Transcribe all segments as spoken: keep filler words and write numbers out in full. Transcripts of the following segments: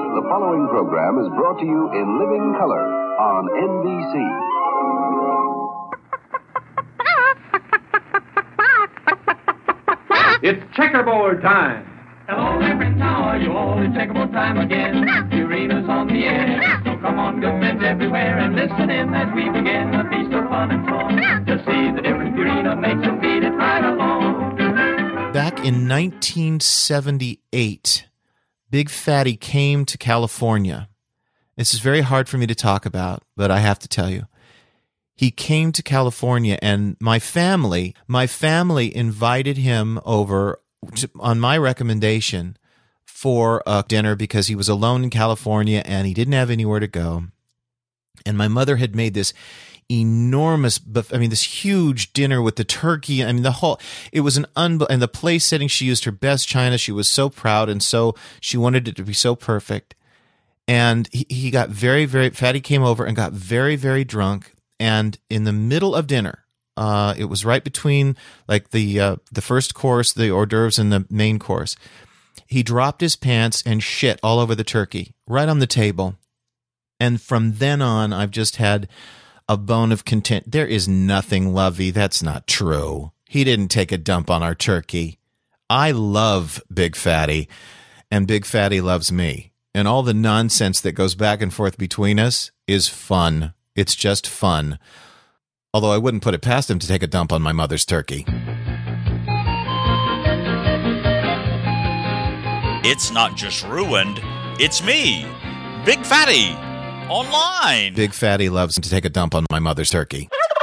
The following program is brought to you in living color on N B C. It's checkerboard time. Hello, my friends, how are you all? It's checkerboard time again. Purina's on the air. So come on, good friends everywhere, and listen in as we begin a feast of fun and song. To see the difference Purina makes and feed it right along. Back in nineteen seventy-eight, Big Fatty came to California. This is very hard for me to talk about, but I have to tell you. He came to California, and my family, my family invited him over on my recommendation for a dinner because he was alone in California and he didn't have anywhere to go. And my mother had made this enormous, I mean, this huge dinner with the turkey. I mean, the whole, it was an unbelievable, and the place setting, she used her best china. She was so proud, and so she wanted it to be so perfect. And he, he got very, very, Fatty came over and got very, very drunk. And in the middle of dinner, uh, it was right between like the, uh, the first course, the hors d'oeuvres, and the main course. He dropped his pants and shit all over the turkey, right on the table. And from then on, I've just had a bone of content. There is nothing lovey. That's not true. He didn't take a dump on our turkey. I love Big Fatty, and Big Fatty loves me. And all the nonsense that goes back and forth between us is fun. It's just fun. Although I wouldn't put it past him to take a dump on my mother's turkey. It's not just ruined, it's me, Big Fatty, online. Big Fatty loves to take a dump on my mother's turkey.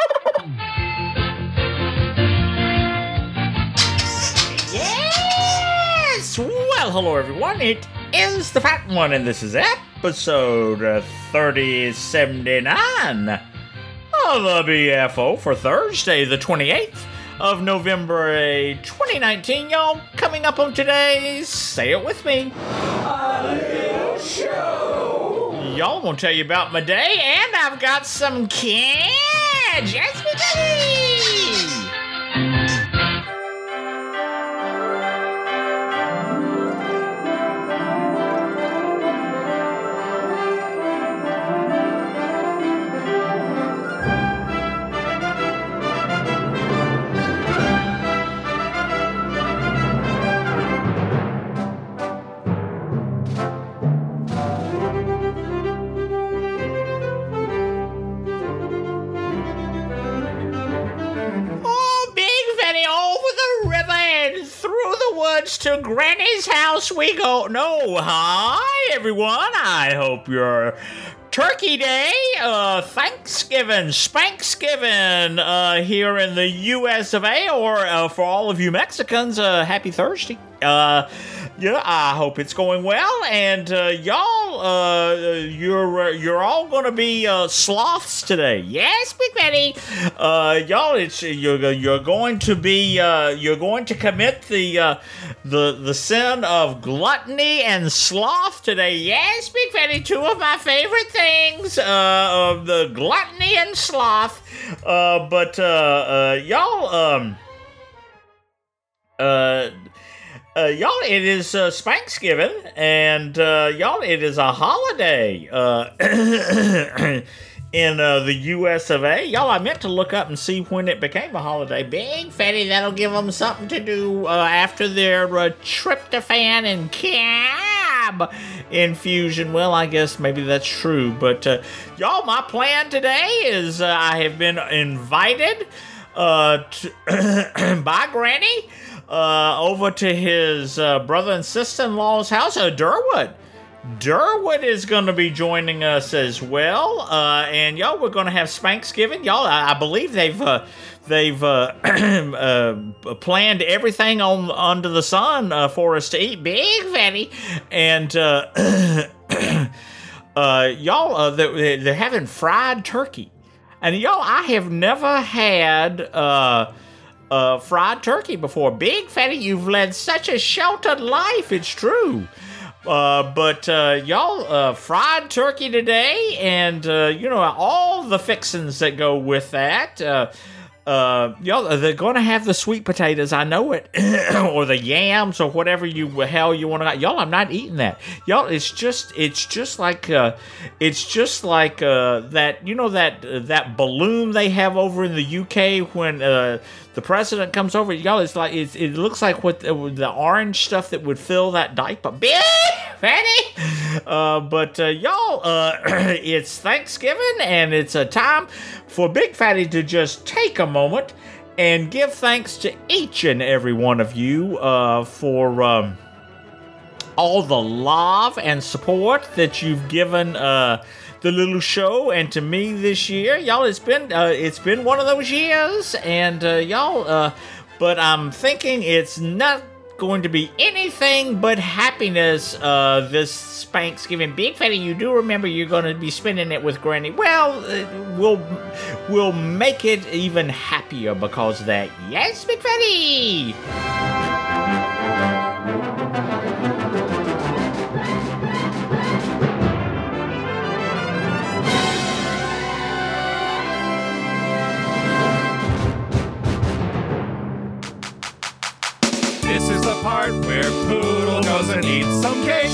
Yes! Well, hello everyone, it is the Fat One, and this is episode uh, thirty seventy-nine of the B F O for Thursday, the twenty-eighth of November, uh, twenty nineteen. Y'all, coming up on today's, say it with me, a little show. Y'all, I'm gonna tell you about my day, and I've got some kids. Yes, we do. To Granny's house we go. No, hi everyone. I hope your Turkey Day, uh, Thanksgiving, Spanksgiving, uh, here in the U S of A, or uh, for all of you Mexicans, uh, happy Thursday. Uh, yeah, I hope it's going well, and uh, y'all, uh, you're uh, you're all gonna be uh, sloths today. Yes, Big Betty. Uh, y'all, it's you're you're going to be uh, you're going to commit the uh, the the sin of gluttony and sloth today. Yes, Big Betty. Two of my favorite things, uh, of the gluttony and sloth. Uh, but uh, uh, y'all, um, uh. Uh, y'all, it is uh, Spanksgiving, and uh, y'all, it is a holiday uh, in uh, the U S of A. Y'all, I meant to look up and see when it became a holiday. Big Fatty, that'll give them something to do uh, after their uh, tryptophan and cab infusion. Well, I guess maybe that's true, but uh, y'all, my plan today is uh, I have been invited uh, to by Granny Uh, over to his uh, brother and sister-in-law's house, uh, Durwood. Durwood is going to be joining us as well, uh, and y'all, we're going to have Spanksgiving. Y'all, I, I believe they've uh, they've uh, uh, planned everything on under the sun uh, for us to eat. Big Fatty, and uh, uh, y'all, uh, they're, they're having fried turkey, and y'all, I have never had. Uh, Uh, fried turkey before. Big Fatty, you've led such a sheltered life, it's true. Uh, but, uh, y'all, uh, fried turkey today, and, uh, you know, all the fixings that go with that. Uh, Uh, y'all, they're going to have the sweet potatoes. I know it, or the yams, or whatever you hell you want to. Y'all, I'm not eating that. Y'all, it's just, it's just like, uh, it's just like uh, that. You know that uh, that balloon they have over in the U K when uh, the president comes over. Y'all, it's like it's, it looks like what uh, the orange stuff that would fill that diaper. Big Fatty. Uh, but uh, y'all, uh, it's Thanksgiving, and it's a time for Big Fatty to just take a moment and give thanks to each and every one of you uh, for um, all the love and support that you've given uh, the little show and to me this year. Y'all, it's been uh, it's been one of those years, and uh, y'all, uh, but I'm thinking it's not going to be anything but happiness uh, this Thanksgiving. Big Fatty, you do remember you're going to be spending it with Granny. Well, uh, we'll we'll make it even happier because of that. Yes, Big Fatty! This is the part where Poodle goes and eats some cake.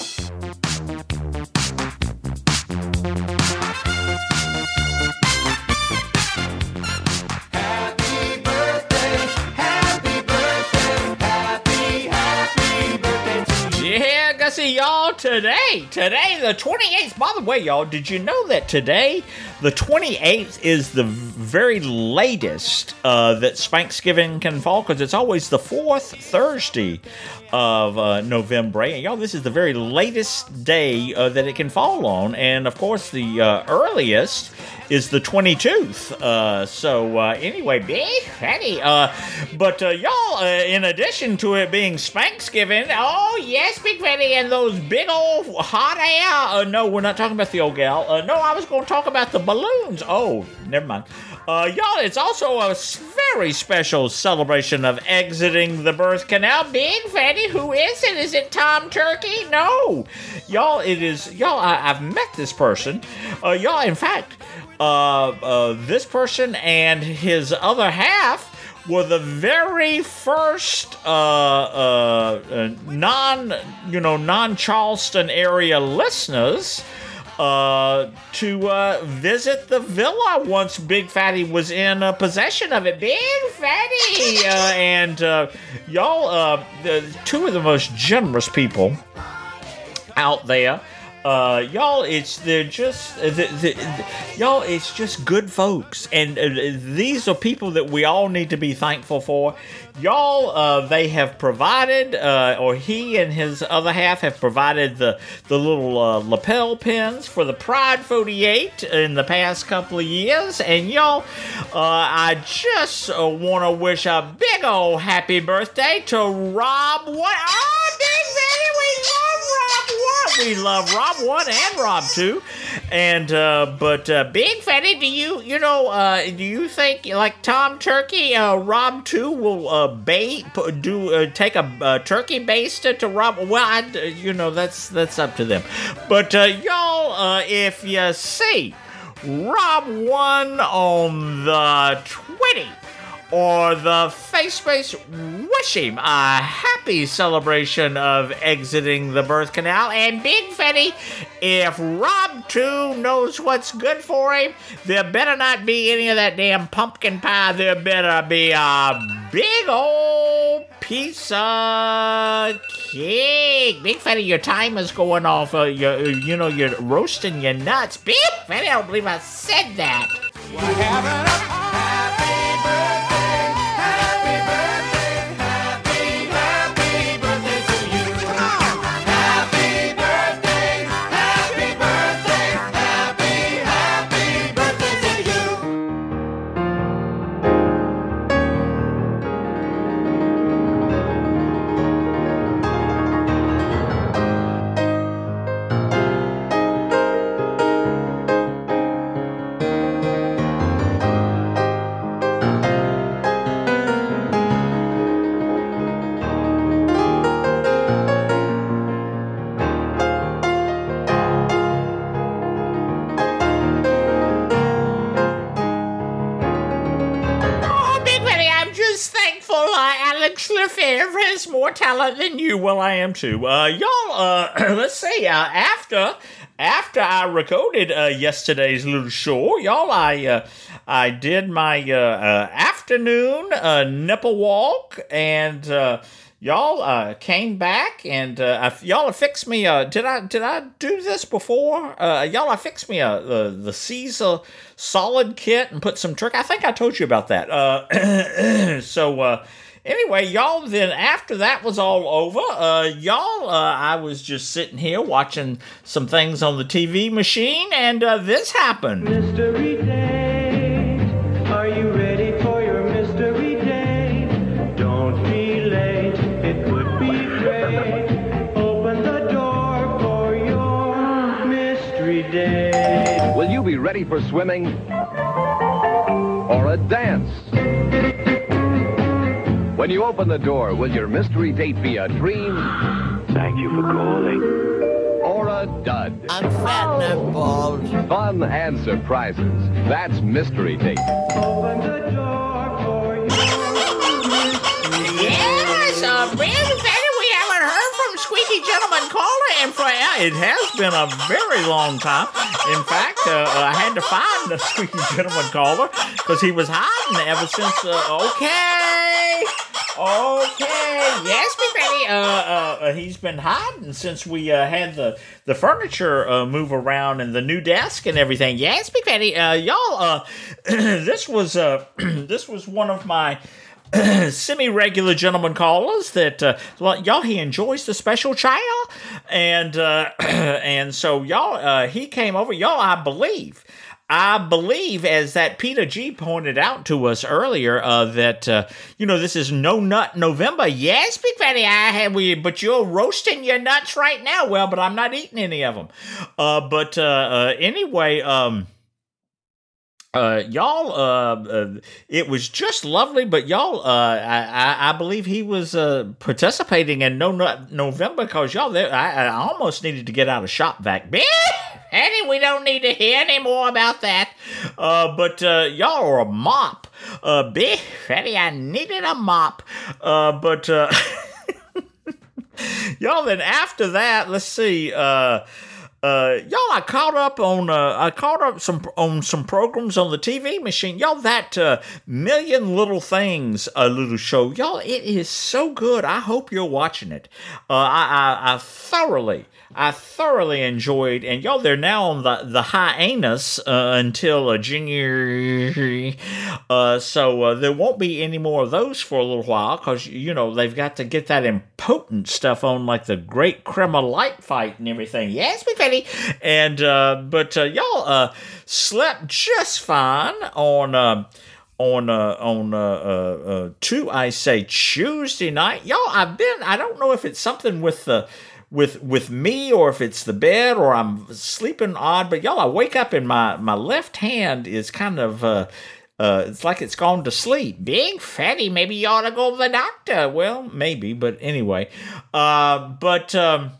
Happy birthday, happy birthday, happy, happy birthday to you. Yeah, Gussie, y'all, today, today, the twenty-eighth, by the way, y'all, did you know that today, the twenty-eighth is the very latest uh, that Thanksgiving can fall, because it's always the fourth Thursday of uh, November. And y'all, this is the very latest day uh, that it can fall on, and of course, the uh, earliest is the twenty-tooth. Uh, so uh, anyway, Big Fatty. Uh, but uh, y'all, uh, in addition to it being Thanksgiving, oh yes, Big Fatty, and those big old hot air. Uh, no, we're not talking about the old gal. Uh, no, I was going to talk about the balloons. Oh, never mind. Uh, y'all, it's also a very special celebration of exiting the birth canal. Big Fatty, who is it? Is it Tom Turkey? No. Y'all, it is, y'all, I, I've met this person. Uh, y'all, in fact, uh, uh, this person and his other half were the very first uh, uh, uh, non, you know, non-Charleston area listeners Uh, to uh, visit the villa once Big Fatty was in uh, possession of it. Big Fatty! Uh, and uh, y'all, uh, the, two of the most generous people out there. Uh, y'all, it's they're just the, the, the, y'all. It's just good folks, and uh, these are people that we all need to be thankful for. Y'all, uh, they have provided, uh, or he and his other half have provided the the little uh, lapel pins for the Pride forty-eight in the past couple of years, and y'all, uh, I just uh, want to wish a big old happy birthday to Rob. What? Oh, Big Fatty, we love Rob One. We love Rob One and Rob Two, and uh, but uh, Big Fatty, do you you know uh, do you think like Tom Turkey, uh, Rob Two will uh, bait do uh, take a uh, turkey baster to Rob? Well, I, you know that's that's up to them, but uh, y'all, uh, if you see Rob One on the Twitty or the FaceBase, wish him a happy celebration of exiting the birth canal. And Big Fatty, if Rob Two knows what's good for him, there better not be any of that damn pumpkin pie. There better be a big old piece of cake. Big Fatty, your timer's going off. Uh, you're, you know, you're roasting your nuts. Big Fatty, I don't believe I said that. We're having a happy birthday. more talent than you. Well, I am too. Uh, y'all, uh, let's see. Uh, after after I recorded uh, yesterday's little show, y'all, I uh, I did my uh, uh, afternoon uh, nipple walk, and uh, y'all uh, came back, and uh, I, y'all fixed me. Uh, did I did I do this before? Uh, y'all, I fixed me a the the Caesar solid kit and put some turkey. I think I told you about that. Uh, so. Uh, Anyway, y'all, then after that was all over, uh, y'all, uh, I was just sitting here watching some things on the T V machine, and uh, this happened. Mystery date, are you ready for your mystery date? Don't be late, it would be great. Open the door for your mystery date. Will you be ready for swimming or a dance? When you open the door, will your mystery date be a dream? Thank you for calling. Or a dud? I'm fat and bald. Fun and surprises. That's mystery date. Open the door for your mystery Yes, uh, Brandon Fanny, we haven't heard from Squeaky Gentleman Caller, and for uh, it has been a very long time. In fact, uh, I had to find the Squeaky Gentleman Caller because he was hiding ever since. Uh, okay. Okay, yes, Big Fatty. Uh, uh, uh, he's been hiding since we uh, had the the furniture uh, move around and the new desk and everything. Yes, Big Fatty. Uh, y'all, uh, this was uh, this was one of my semi-regular gentleman callers that uh, well, y'all, he enjoys the special child, and uh, and so y'all, uh, he came over. Y'all, I believe. I believe, as that Peter G pointed out to us earlier, uh, that, uh, you know, this is No Nut November. Yes, Big Fatty, I have we, but you're roasting your nuts right now. Well, but I'm not eating any of them. Uh, but uh, uh, anyway, um, uh, y'all, uh, uh, it was just lovely, but y'all, uh, I, I, I believe he was uh, participating in No Nut November because y'all, there, I, I almost needed to get out of shop vac. Annie, we don't need to hear any more about that. Uh, but uh, y'all are a mop. Uh, Big Fatty, I needed a mop. Uh, but uh, y'all, then after that, let's see. Uh, uh, y'all, I caught up on uh, I caught up some on some programs on the T V machine. Y'all, that uh, Million Little Things, a uh, little show. Y'all, it is so good. I hope you're watching it. Uh, I, I I thoroughly. I thoroughly enjoyed, and y'all, they're now on the, the hiatus uh, until uh, January, uh, so uh, there won't be any more of those for a little while, because, you know, they've got to get that impotent stuff on, like the Great Kremlin Light Fight and everything. Yes, Big Fatty. And, uh, but uh, y'all uh, slept just fine on... Uh, On uh, on uh, uh, uh, two, I say Tuesday night, y'all. I've been. I don't know if it's something with the with with me or if it's the bed or I'm sleeping odd. But y'all, I wake up and my my left hand is kind of uh, uh, it's like it's gone to sleep. Big Fatty, maybe you ought to go to the doctor. Well, maybe, but anyway, uh, but. Um,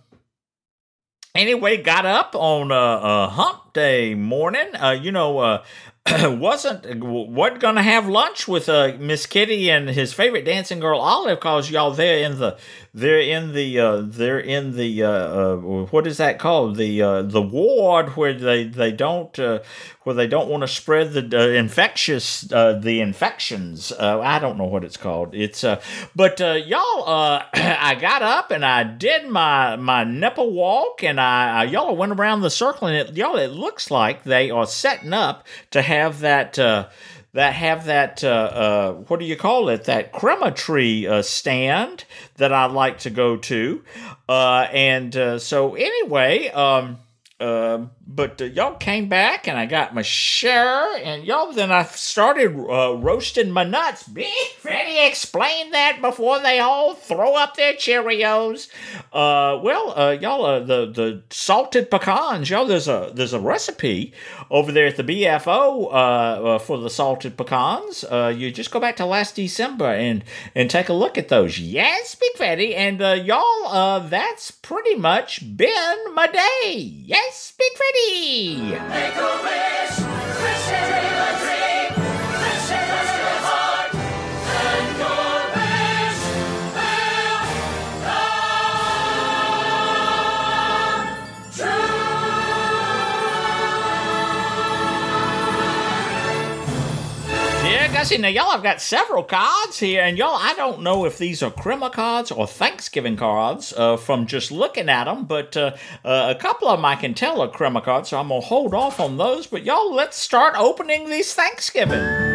Anyway, got up on a uh, uh, hump day morning. Uh, you know, uh, wasn't wasn't gonna have lunch with uh, Miss Kitty and his favorite dancing girl Olive, cause y'all they're in the they're in the uh, they're in the uh, uh, what is that called the uh, the ward where they they don't uh, where they don't want to spread the uh, infectious uh, the infections. Uh, I don't know what it's called. It's uh, but uh, y'all uh, I got up and I did my my nipple walk and I, I y'all went around the circle and it, y'all it looks like they are setting up to have that. Uh, that have that, uh, uh, what do you call it, that crema tree uh, stand that I like to go to. Uh, and uh, so anyway, um, uh, but uh, y'all came back and I got my share and y'all, then I started uh, roasting my nuts. Big Fatty explained that before they all throw up their Cheerios. Uh, well, uh, y'all, uh, the, the salted pecans, y'all, there's a, there's a recipe over there at the B F O uh, uh, for the salted pecans. Uh, you just go back to last December and, and take a look at those. Yes, Big Fatty. And uh, y'all, uh, that's pretty much been my day. Yes, Big Fatty. Make a wish, wish it dream a dream, wish it rest your heart, and your wish will Gussie, now y'all, I've got several cards here, and y'all, I don't know if these are Christmas cards or Thanksgiving cards uh, from just looking at them, but uh, uh, a couple of them I can tell are Christmas cards, so I'm going to hold off on those. But y'all, let's start opening these Thanksgiving.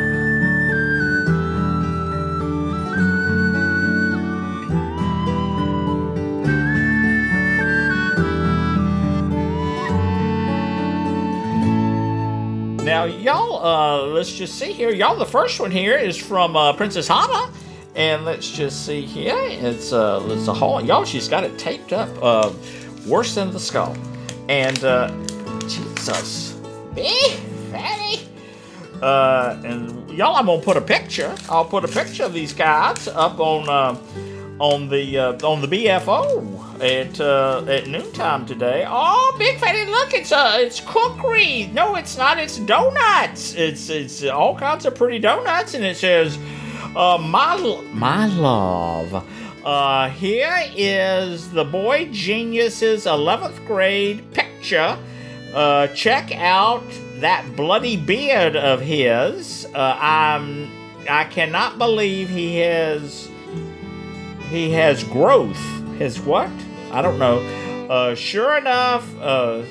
Now, y'all, uh, let's just see here. Y'all, the first one here is from uh, Princess Hana. And let's just see here. It's, uh, it's a whole... Y'all, she's got it taped up uh, worse than the skull. And, uh, Jesus. Big Fatty. Uh, and, y'all, I'm going to put a picture. I'll put a picture of these cards up on... Uh, on the uh, on the B F O at uh, at noontime today. Oh, Big Fatty, look, it's uh, it's cookery. No, it's not. It's donuts. It's it's all kinds of pretty donuts, and it says, uh, my my love. Uh, here is the Boy Genius's eleventh grade picture. Uh, check out that bloody beard of his. Uh, I'm I cannot believe he has. He has growth. His what? I don't know. Uh, sure enough, uh,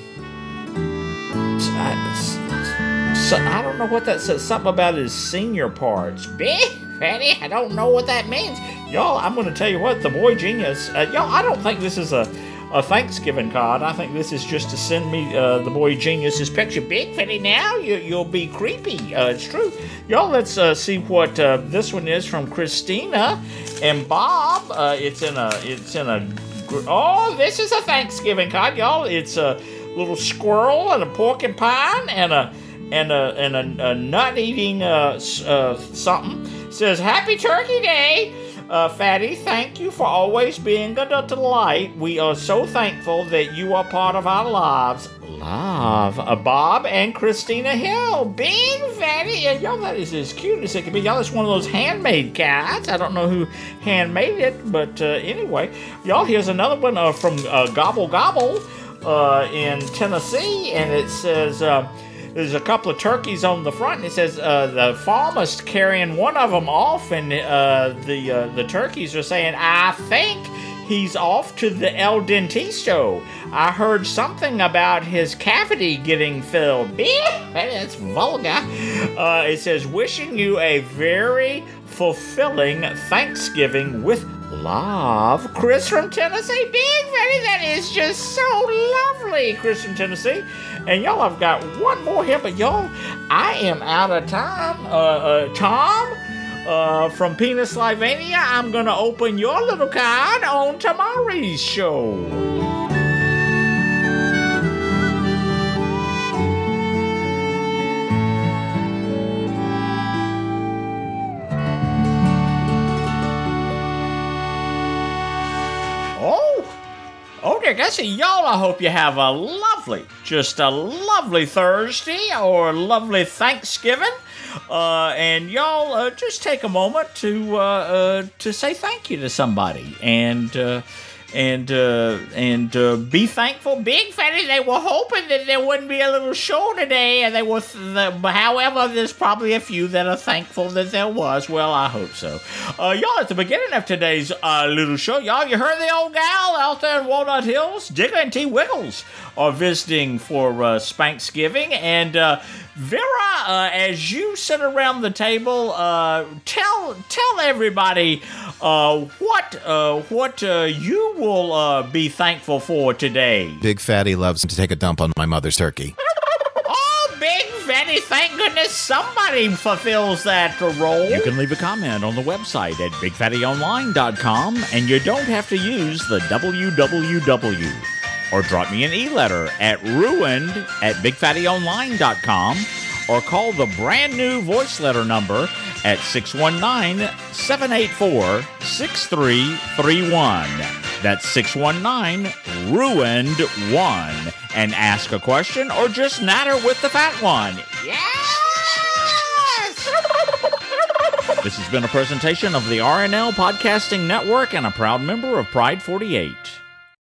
I, so, I don't know what that says. Something about his senior parts. Big Fatty, I don't know what that means. Y'all, I'm going to tell you what, the Boy Genius, uh, y'all, I don't think this is a, a Thanksgiving card. I think this is just to send me uh, the Boy Genius's picture. Big Fatty, now you, you'll be creepy. Uh, it's true. Y'all, let's uh, see what uh, this one is from Christina and Bob. Uh, it's in a, it's in a, oh, this is a Thanksgiving card, y'all. It's a little squirrel and a porcupine and a, and a, and a, a nut eating uh, uh, something. It says, Happy Turkey Day. Uh, Fatty, thank you for always being a delight. We are so thankful that you are part of our lives. Love, uh, Bob and Christina Hill. Big Fatty, and y'all, that is as cute as it can be. Y'all, it's one of those handmade cards. I don't know who handmade it, but uh, anyway, y'all, here's another one uh, from uh, Gobble Gobble uh, in Tennessee, and it says, uh, there's a couple of turkeys on the front, and it says uh, the farmer's carrying one of them off, and uh, the uh, the turkeys are saying, I think he's off to the El Dentisto. I heard something about his cavity getting filled. That's vulgar. Uh, it says, wishing you a very fulfilling Thanksgiving with love. Chris from Tennessee. Big Fatty, that is just so lovely. Chris from Tennessee. And y'all, I've got one more here, but y'all, I am out of time. Uh, uh, Tom? Uh, from Penis Slovenia, I'm going to open your little card on tomorrow's show. Oh, oh dear, Gussie, y'all, I hope you have a lovely, just a lovely Thursday or lovely Thanksgiving. Uh, and y'all, uh, just take a moment to uh, uh, to say thank you to somebody, and uh, and uh, and uh, be thankful. Big Fatty, they were hoping that there wouldn't be a little show today, and they were. Th- the, however, there's probably a few that are thankful that there was. Well, I hope so. Uh, y'all, at the beginning of today's uh, little show, y'all, you heard the old gal out there in Walnut Hills, Digger and T. Wiggles, are visiting for uh, Spanksgiving, and uh, Vera, uh, as you sit around the table, uh, tell tell everybody uh, what uh, what uh, you will uh, be thankful for today. Big Fatty loves to take a dump on my mother's turkey. Oh, Big Fatty, thank goodness somebody fulfills that role. You can leave a comment on the website at big fatty online dot com, and you don't have to use the W W W. Or drop me an e-letter at ruined at big fatty online dot com, or call the brand new voice letter number at six one nine, seven eight four, six three three one. That's six one nine, ruined one. And ask a question or just natter with the fat one. Yes! This has been a presentation of the R N L Podcasting Network and a proud member of Pride forty-eight.